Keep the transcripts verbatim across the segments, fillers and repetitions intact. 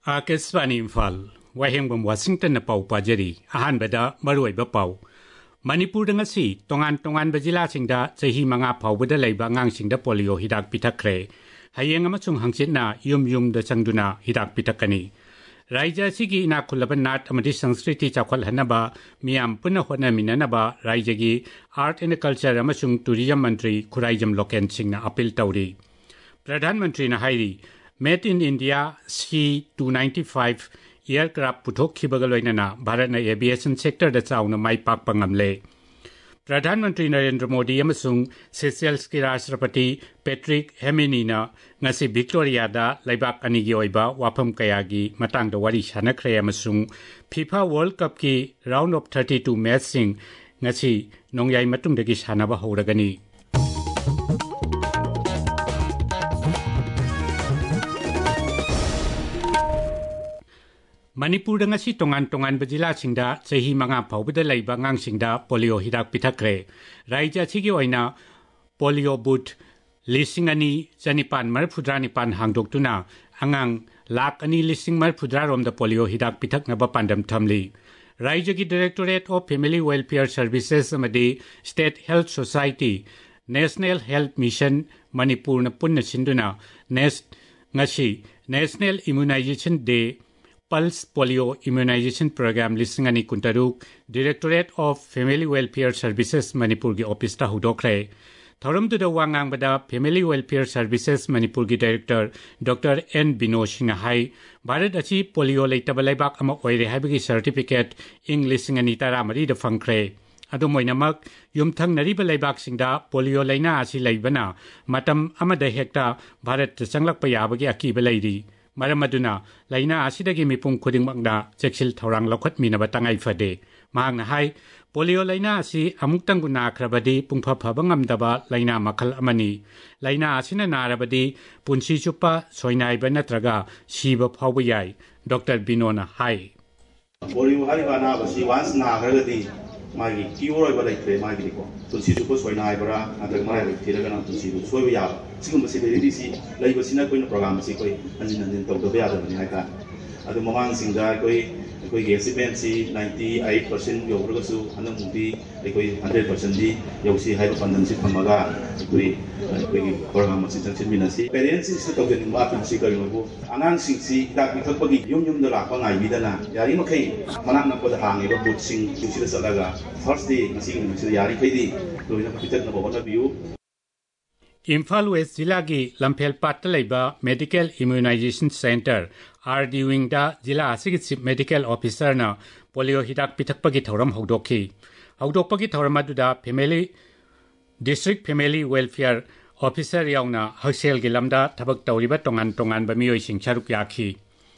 Akashvani Imphal वाहेंगबम Washington पाउ पाजरी अहानबदा मरुइबा पाउ Manipur ngasi tongan tongan bajila singda chahi manga phawbada leiba ngang singda polio hidak pithakre hayeng amachung hangchitna yum yum da changduna hidak pithakani raija sigi ina khulaban nat amadi sanskriti chakhwal hanaba miyam punna hona minanaba raija gi art and culture amachung tourism mantri khuraijam loken singna appeal tawri pradhan mantri na hairi made in india C two ninety-five aircraft puthok khibagaloinana bharat na aviation sector da chauna mai pak pangamle pradhan mantri narendra modi amasung seychelles ki rashtrapati patrick hemini na ngasi victoria da laibak ani gi oiba wafam kaya gi matang da wari sanakhre amasung fifa world cup ki round of thirty-two match sing ngasi nongyai matung da gi sanaba horagani Manipur ngasi tongan-tongan bajila singda chahi manga phawbada leiba ngang singda polio hidak pithakre raija chigi oina polio boot lising ani chanipan marphudra nipan hangdoktuna angang lak ani lising marphudra romda polio hidak pithakna ba pandam thamli raija gi directorate of family welfare services amadi state health society national health mission manipur na punna sinduna nest ngasi national immunization day Pulse Polio Immunization Program Lisingani Kuntaruk Directorate of Family Welfare Services Manipur gi office ta hudokre thorum tu da wangang bada Family Welfare Services Manipur gi Director Doctor N Bino Singh hai Bharat achi polio leitabal laibak ama oire haibagi certificate ing lisingani tara mari da fangkre adu moinamak yumthang nariba laibak singda polio leina asi leibana matam amada hekta Bharat changlak pa yabagi akiba leiri Maramaduna, Laina Asidagi Mipung Kudingmagda, Chexil Torang Lokot Minaba Tangai Fade, Mahang Hai, Polio Laina Asi, Amuktanguna Krabadi, Pungpa Pabangam Daba, Laina Makal Amani, Laina Asina Narabadi, Punsi Chupa, Soinai Benatraga, Shiba Pawayai, Doctor Binona Hai. Polio Haribana was once Nagaradi, Magi, Kiwara Balake, Magi, Punsi Chupa, Soinai Bara, and the Mara, Tiragana, Punsi, Soya. Sigum possibility si labor sina koi program si koi anjin anjin tau do beada ni haka adu mamang singda koi koi expense si ninety-eight percent yo pro su hanam mudi koi one hundred percent di yo si hai pandan si thamaga koi koi program si changchin mina si parents si tau den ma pin si koi mo angang sing si dak bi thak pagi yum yum da la pa ngai bi da na yari ma khai manak na ko da hang eba but sing si da salaga first day si si yari khai di loina pitak na bo na biu Imphal West Jila gi Lamphel Patta leiba Medical Immunization Center R D Wing da Jila Asigi Chief Medical Officer na polio hidak pithakpagi thoram hogdokhi hogdokpagi thoram aduda Family District Family Welfare Officer yauna Haksel gi lamda thabak tawriba tongan tongan ba miyoi sing charuk yakhi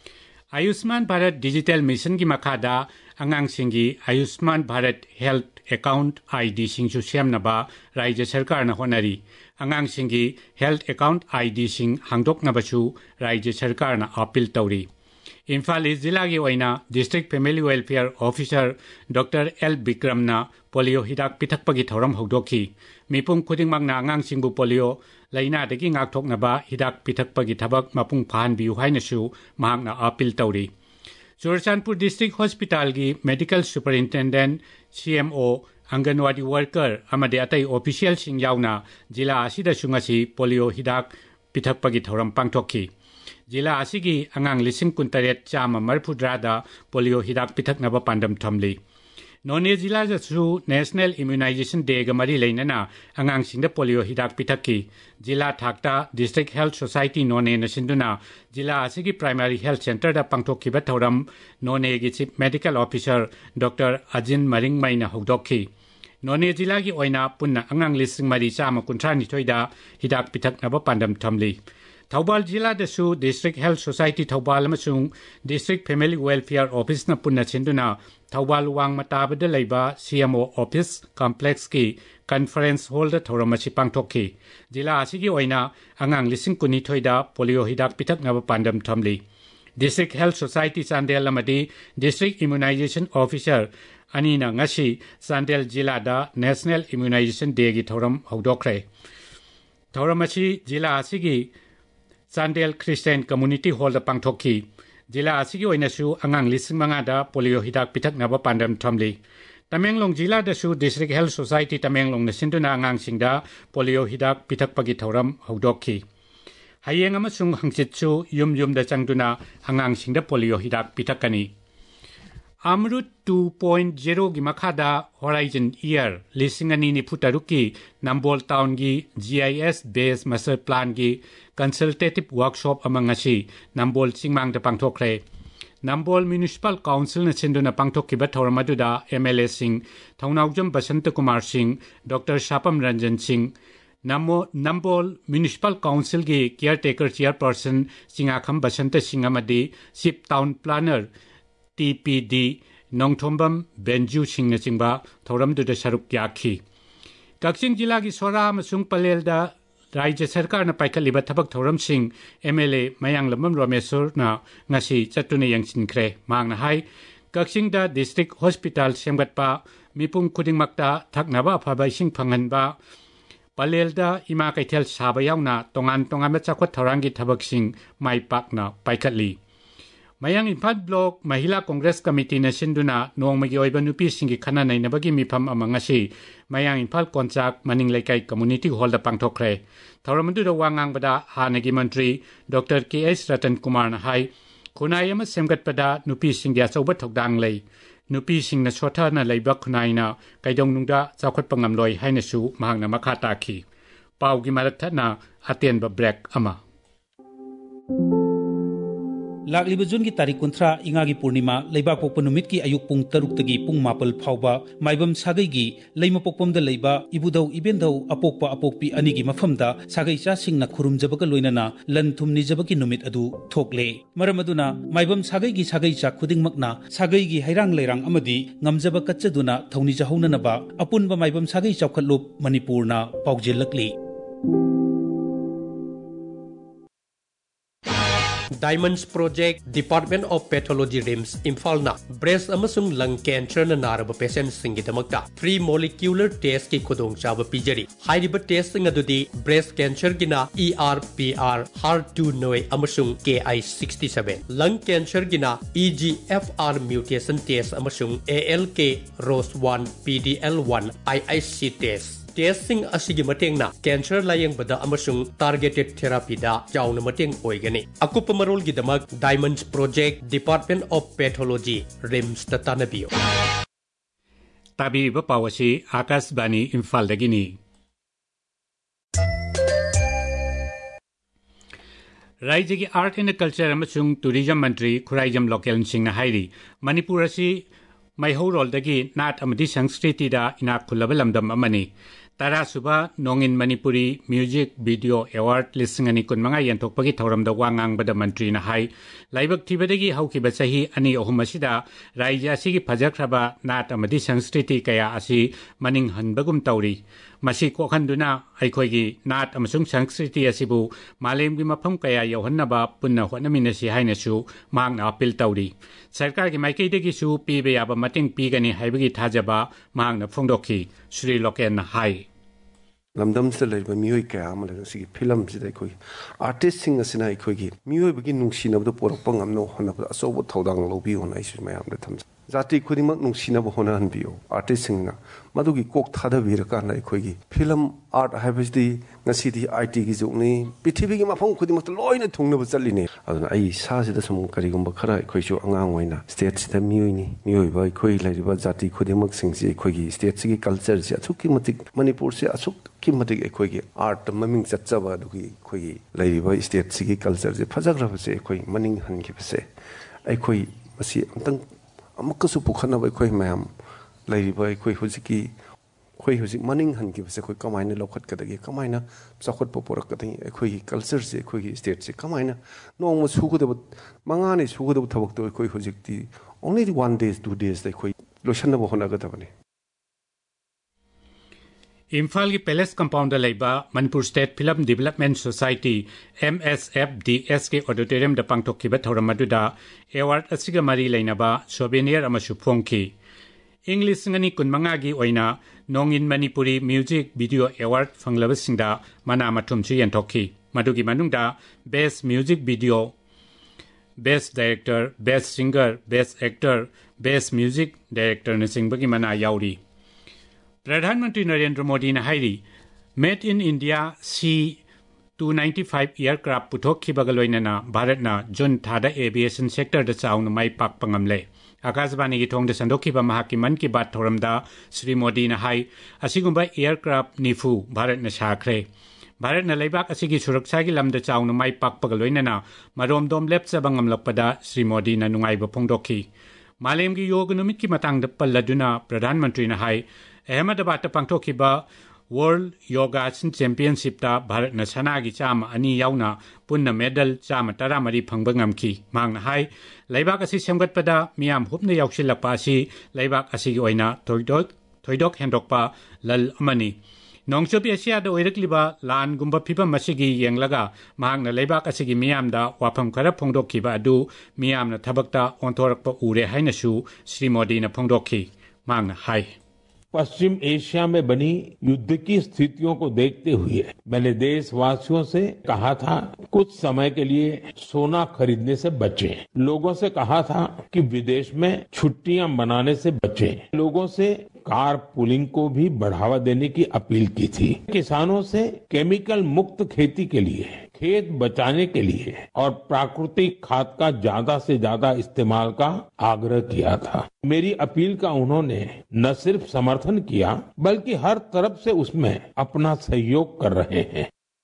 Ayushman Bharat Digital Mission gi makhada angang singi Ayushman Bharat Health Account I D sing su siamnaba Raija Sarkar na honari angang singi health account I D sing hangdok na basu Raija Sarkar na appeal tawri Imphal East Jila gi oina District Family Welfare Officer Doctor L Bikram na polio hidak pithakpagi thoram hogdokhi mipung khudingmak na angang singbu polio laina dagi ngakthok na ba hidak pithakpagi thabak mapung phan biu haina su mahak na appeal tawri Churachandpur District Hospital gi Medical Superintendent C M O Anganwadi worker amade atai official sing yauna jila asida sungasi polio hidak pithakpagi thoram pangthokhi jila asigi angang lising kuntaret chama marphudrada polio hidak pithaknaba pandam thamli None jila jasu National Immunization Day ga mari leinana angang singda polio hidak pithakki jila thakta District Health Society None na sinduna jila asigi Primary Health Center da pangthokhiba thoram None gi Chief Medical Officer Doctor Ajin Maringmai na hogdokhi None jila gi oina punna angang lising mari chama kunthani thoida hidak pithaknaba pandam thamli Thaubal jila da su District Health Society Thaubal amasung District Family Welfare Office na punna sinduna Thaubal wang matabada leiba C M O Office Complex ki Conference Hall da thoramasi pangthokhi jila asigi oina angang lising kuni thoida polio hidak pithaknaba pandam thamli District Health Society Chandel amadi District Immunization Officer Anina ngasi Chandel jila da National Immunization Day gi thoram hogdokre thoramasi jila asigi Chandel Christian Community Hall da pangthokhi जिला असिगी ओइनासु अंगांग लिसिंग मंगादा polio हिदाक पिथकनाबा पांडम थमली Tamenglong जिला दसु district health society Tamenglong नसिंदुना अंगांगसिंगदा polio हिदाक पिथकपगी थौरम हौदोखी हयेंग अमसुंग हंगचितसु युम युमदा चंगदुना अंगांगसिंगदा पोलियो हिदाक पिथकनी अमृत टू पॉइंट ज़ीरो की मखादा होराइजन ईयर लिसिंग अनि निफुतरुकी नंबोल टाउन की जीआईएस बेस मास्टर प्लान की कंसल्टेटिव वर्कशॉप अमंगसी नंबोल चिंगमांग द पांगथोखरे नंबोल म्युनिसिपल काउंसिल न सिंधुना पांगथोखिबा थौरमदुदा एमएलए सिंह थौनाउजम बसंत कुमार सिंह डॉक्टर शापम रंजन सिंह नमो नंबोल म्युनिसिपल काउंसिल की केयरटेकर चेयरपर्सन सिंगाखम बसंत सिंह अमदी chief town planner T P D Nongthombam Benju Singh नचिंबा थौरमदुदा सरुक याखी कक्सिंग जिला की सोरा अमसुंग पलेलदा राज्य सरकार न पाइखलिबा थबक थौरम सिंह एमएलए मयांगलमम रोमेश्वर न ngasi चतुने यंगसिनख्रे मांगना हाई कक्सिंग दा डिस्ट्रिक्ट हॉस्पिटल सेमगतपा मिपुंग खुदिंगमक्ता थकनाबा अफाबा इसिंग फंगनबा पलेलदा इमा कैथेल साबा यावना तोंगान तोंगानबा चाखवत थौरांगी थबकसिंग माइपाकना पाइखली मयांग इम्फाल ब्लॉक महिला कांग्रेस कमिटी न सिंधुना नोंगमगी ओइबा नुपी सिंगी खना नैनबगी मिफम अमंगसी मयांग इम्फाल कोंचाक मनिंग लेकाई कम्युनिटी हॉल द पांगथोखरे थौरमदुदा वांगांगबदा हानगी मंत्री डॉक्टर के एस रतन कुमार न हाई खुनाई अमा सेमगतपदा नुपी सिंगी अचौबा थौदांग लै नुपी सिंगना सोथाना लैबा खुनाइना कैदोंनुंगदा चाखवतपा ngamloi हाइनसु महांगना मखा ताखी पाउगी मरकथना अतेनबा ब्रेक अमा लाखलिब जून की तारीख कुंथ्रा इंगा की पूर्णिमा लेबा पोक्प नुमित की अयुक पुंग तरुक तगी पुंग मापल फाउबा माइबम सागई की लेमा पोक्पम द लेबा इबुदौ इबेंदौ अपोक्पा अपोक्पी अनि की मफमदा सागई चा सिंगना खुरुम जबक लोइनना लन थुमनि जबकी नुमित अदु थोकले मरम अदुना माइबम सागई की सागई चा खुदिंगमकना सागई की हैरांग लेरांग अमदी ngamjab कच्चदुना थौनि जहौननबा अपुनबा Maibam सागई चौखलोप मणिपुरना पाउजेलकली Diamonds Project Department of Pathology RIMS Imphal na breast amasung lung cancer na naraba patient singi damakta three molecular test ki khudong chaba pijari hairiba test sing adudi breast cancer gina E R P R H E R two noi amasung K I sixty-seven lung cancer gina E G F R mutation test amasung A L K R O S one P D L one I I C test testing asigi mateng na cancer layeng bada amasung targeted therapy da jauna mateng oigani akupa marol gi damak Diamonds Project Department of Pathology RIMS ta tanabio tabi ba pawasi Akas Bani Imphal dagini राज्य की art and culture अमसुंग tourism मंत्री खुराइजम लोकेल सिंह हाइरी मणिपुर असि मैहौरोलदगी नाट अमदी संस्कृतिदा इनाक खुलबा लमदम अमनी तरासुबा नोंगिन मणिपुरी म्यूजिक वीडियो अवार्ड लिसिंग अनि कुनमंगा यंथोकपगी थौरमदा वांगांगबदा मंत्री ना हाई लाइबक थिबदगी हौकिबा सही अनि अहुम असिदा राज्य असिगी फजख्रबा नाट अमदी संस्कृति कया असि मनिंग हनबगुम तौरी मसी कोखंदुना अखोगी नाट अमसुंग संस्कृति असिबु मालेमगी मफम कया यौहन्नबा पुन्ना होनमिनसि हाइनसु मांगना अपील तौरी सरकार की माइकैदगिसु पीबे याबा मतिंग पीगनी हाइबगी थाजबा मांगना फोंदोखी श्री लोकेन हाई लमदम से लेबा मियोय क्या अमले सिगी फिल्म सिदा कोई आर्टिस्ट सिंग असिना अखोगी मियोय बगी नुंगसिनबदो पोरकपा ngamno honabda asobo thodang lobi honai su mayam da tham जाति खुदिमक नुंगसिनबो होना हनबियो आर्टिस्ट सिंगना मदुगी कोक थादबीर काना अखोगी फिल्म आर्ट हाइबसदी ngasiदी आईटी की जुगनी पृथ्वी की मफम खुदिमक लोइना थुंगनबो चलिने अदुना आई सासिदा सम करिगुंबा खरा अखोइसु अंगांग ओइना स्टेट सिदा मियोइनी मियोइबा अखोइ लाइरिबा जाति खुदिमक सिंगसि अखोगी स्टेट सिगी कल्चर से अछुकी मतिक मणिपुर से अछुक की मतिक अखोगी आर्ट ममिंग चच्चबा दुगी अखोगी लाइरिबा स्टेट सिगी कल्चर से फजग्रबसे अखोई मनिंग हनगिबसे अखोई मसी अंतंग अमकसु पुखनबा अखोई मैम लाइरिबा अखोई हुजिकी खोई हुजिक मनिंग हनगिबसे अखोई कमाइना लौखतकदगी कमाइना चखत पोरकदगी अखोई कल्चर से अखोई स्टेट से कमाइना नोंग सुगदब मंगाने सुगदब थबक तो अखोई हुजिकती only one days two days अखोई लोशनबो होनागदबने इम्फाल की पैलेस कंपाउंड लेबा Manipur state film development society M S F D S के ऑडिटोरियम द पांगथोखिबा थौरम अदुदा अवार्ड असिगा मरी लेनबा सोवेनियर अमसु फोंखी English ngani kunmanga gi oina nongin manipuri music video award fanglabasingda mana mathumchi yanthokhi madugi manungda best music video Best Director, Best Singer, Best Actor, Best Music Director na singbagi mana yauri. Pradhan Mantri Narendra Modi na hairi Made in India C two ninety-five aircraft puthok khibagaloina na Bharat na Jun thada aviation sector da chaung mai pak pangamle. Akashvani gi thong da sandokhi ba mahaki man ki bat thoramda Shri Modi na hai asigumba aircraft nifu Bharat na shakre. Bharat na laibak asigi suraksha gi lamda chaung mai pak pagaloina na marom dom lepsa bangam lakpada Shri Modi na nungai ba phongdokhi. Malem gi yoga numit ki matang da palladuna Pradhan Mantri na hai Ahmedabad ta pangthokhi ba World Yoga Championship ta Bharat na sana gi chama ani yauna punna medal chama tara mari phangba ngamki mang na hai laibak asi semgat pada miam hupna yauksilakpa asi laibak asi gi oina thoidok thoidok hendokpa lal amani nongchopi asia da oirakliba lan gumba phiba masigi yenglaga mang na laibak asi gi miam da wafam khara phongdokki ba adu miam na thabakta ontorakpa ure haina su Shri Modi na phongdokki mang na hai पश्चिम Asia में बनी युद्ध की स्थितियों को देखते हुए मैंने देशवासियों से कहा था कुछ समय के लिए सोना खरीदने से बचें। लोगों से कहा था कि विदेश में छुट्टियां मनाने से बचें। लोगों से कार पुलिंग को भी बढ़ावा देने की अपील की थी। किसानों से केमिकल मुक्त खेती के लिए, खेत बचाने के लिए और प्राकृतिक खाद का ज्यादा से ज्यादा इस्तेमाल का आग्रह किया था। मेरी अपील का उन्होंने न सिर्फ समर्थन किया बल्कि हर तरफ से उसमें अपना सहयोग कर रहे हैं।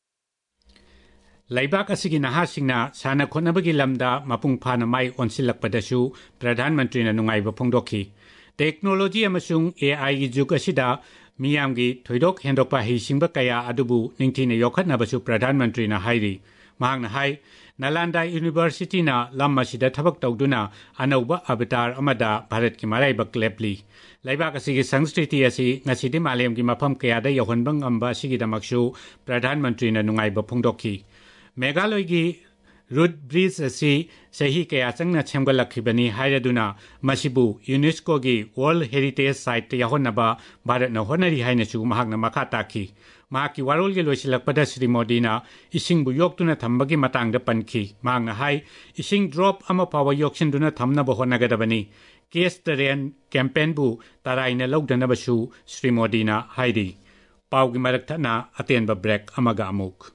Laibak asigi nahasingna sana khonabagi lamda mapung phana mai onsilakpadasu Pradhan Mantri na nungai ba phongdokhi. Technology amasung A I gi juk asida miyam gi thoidok hendokpa hisingba kaya adubu ningthina yokhatnabasu Pradhan Mantri na hairi. Mahang na hai Nalanda University na lamma sida thabak tawduna anauba avatar amada Bharat ki marai ba klepli. Laibak asigi sangskriti asi ngasidi malem gi mafam kaya da yohonbang amba asigi damaksu Pradhan Mantri na nungai ba phongdokhi. Meghalaya gi Root Bridge asi sahi kaya changna chemgalakhibani hairaduna masibu UNESCO gi World Heritage Site yahonaba Bharat na honari haina su mahakna makha takhi. Mahaki warol gi loisilakpada Shri Modi na ising bu yoktuna thambagi matangda pankhi. Mahang na hai ising drop ama pawa yoksinduna thamna bo honagadabani. Case the rain campaign bu taraina logdana basu Shri Modi na hairi. Pau gi marakthana aten ba break amaga amuk.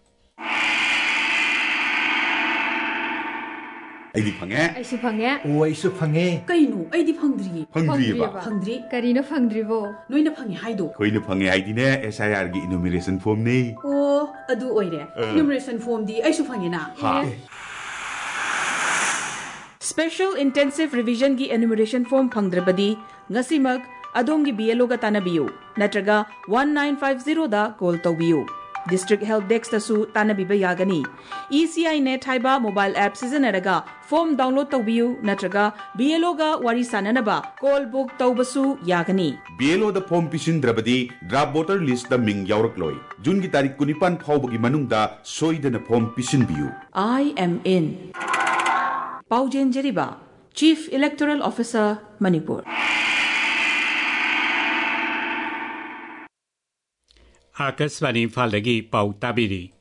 Aidi phangé. Aisu phangé. Oh, aisu phangé. Kainu, aidi phangdri. Phangdri ba. Phangdri. Karina phangdri bo. Noina phangé haido. Koina phangé haidi ne S I R gi enumeration form ne. Oh, adu oire. Enumeration form di aisu phangé na. Ha. Special intensive revision gi enumeration form phangdrabadi ngasimag adom gi B L O ga tanabiyu natraga one nine five zero da call tawbiyu. District Help Desk tasu tanabiba yagani. E C I Net haiba mobile app sijanaraga form download tawbiyu natraga B L O ga wari sananaba call book tawbasu yagani. B L O da form pisin drabadi draft voter list da ming yaurakloi. Jun gi tarik kunipan phawbagi manungda soidana form pisin biyu. I am in. Paujen Jeriba, Chief Electoral Officer, Manipur. Akashvani Imphaldagi Pau Tabiri.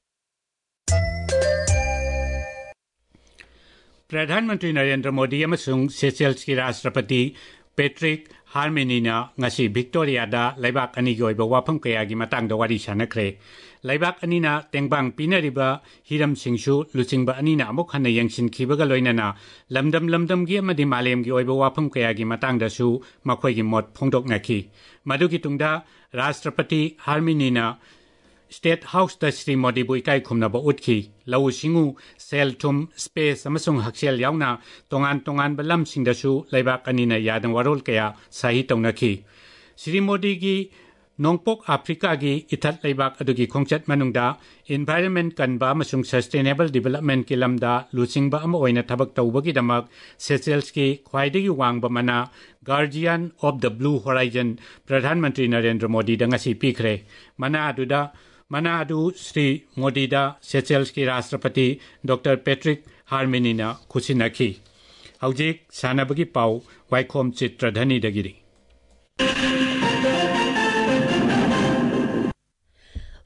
Pradhan Mantri Narendra Modi amasung Seychelles ki Rashtrapati Patrick Harmony na ngasi Victoria da laibak ani gi oiba wafam kaya gi matangda wari sanakre. Laibak ani na tengbang pinariba hiram singsu luchingba ani na amuk hana yangsin khibaga loinana lamdam lamdam gi amadi malem gi oiba wafam kaya gi matangda su makhoi gi mot phongdok ngaki. Madugi tungda Rashtrapati Harmony na State House da Shri Modi bu ikai khumna ba utki lau singu sel thum space amasung haksel yauna tongan tongan balam singda su laibak ani na yadang warol kaya sahi taunaki. Shri Modi gi Nongpok Africa gi ithat laibak adugi khongchat manungda environment kanba amasung sustainable development ki lamda luchingba ama oina thabak tawbagi damak Seychelles ki khwaidagi wangba mana Guardian of the Blue Horizon Pradhan Mantri Narendra Modi da ngasi pikre. Mana aduda mana adu Shri Modi da Seychelles ki Rashtrapati Doctor Patrick Harmony na khusinaki. Haujik sanabagi pau Waikhom Chitradhani dagiri.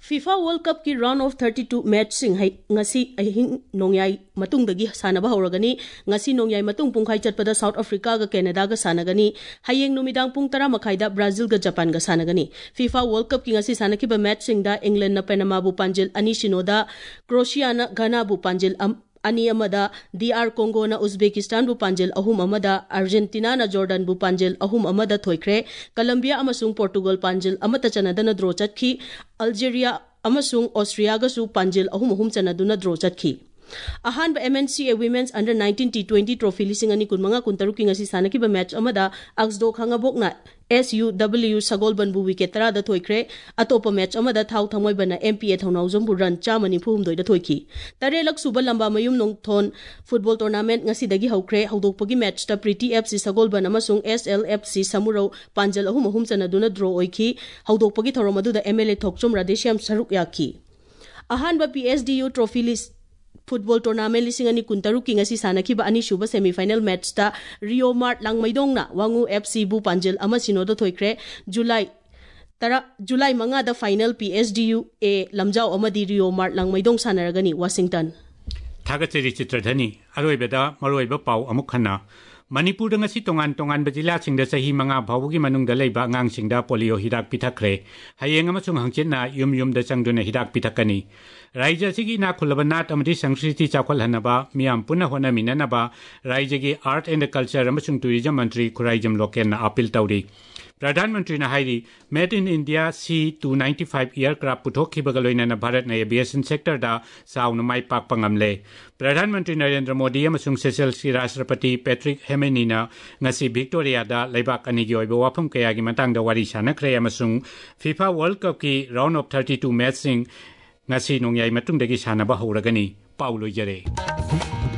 FIFA World Cup ki round of thirty-two match sing hai ngasi ahing nongyai matung dagi sanaba horagani ngasi nongyai matung pungkhai chatpada South Africa ga Canada ga sanagani hayeng numidang pung tara makhai da Brazil ga Japan ga sanagani FIFA World Cup ki ngasi sanaki ba match sing da England na Panama bu panjil ani sinoda Croatia na Ghana bu panjil am ani amada D R Congo na Uzbekistan bu panjil ahum amada Argentina na Jordan bu panjil ahum amada thoikre Colombia amasung Portugal panjil amata chanadana draw chatki Algeria amasung Austria ga su panjil ahum ahum chanaduna draw chatki Ahan ba M N C A Women's Under nineteen T twenty trophy lising ani kun mga kuntaru ki ngasi sanaki ba match amada Axdo khangabok na S U W Sagolban bu wicket tara da thoikre atopa match amada thau thamoi bana M P A thaunau jombu run chamani phum doi da thoiki tare lak suba lamba mayum nong thon football tournament ngasi dagi haukre haudokpagi match ta Pretty F C Sagolban amasung S L F C Samuro panjal ahum ahum chanaduna draw oiki haudokpagi thoromadu da M L A Thokchom Radesham Saruk yaki Ahan ba P S D U trophy list Football tournament lising ani kuntaru ki ngasi sanaki ba ani shuba semi-final match ta Rio Mart Langmaidong na Wangu F C bu panjil ama sinodo thoikre July tara July manga da final P S D U A lamjau amadi Rio Mart Langmaidong sanaragani Washington Thagacheri Chitradhani aroibeda maroiba pau amuk khana Manipur da ngasi tongan tongan ba jila singda sahi manga bhabugi manung da leiba ngang singda polio hidak pithakre hayeng amasung hangchen na yum yum da changduna hidak pithakani Raija sigi na khulabanat amadi sangskriti chakhwal hanaba miam punna hona minanaba Raija gi art and culture amasung tourism mantri Khuraijam Loken na appeal tawri Pradhan Mantri na hairi Made in India C two ninety-five aircraft puthokhi bagaloina na Bharat na aviation sector da sauna mai pak pangamle Pradhan Mantri Narendra Modi amasung Seychelles ki Rashtrapati Patrick Hemenei na ngasi Victoria da leibak ani gi oibo wafam kaya gi matang da wari sanakre amasung FIFA World Cup ki round of thirty-two match sing ngasi nongyai matung dagi sanaba horagani Paulo Jare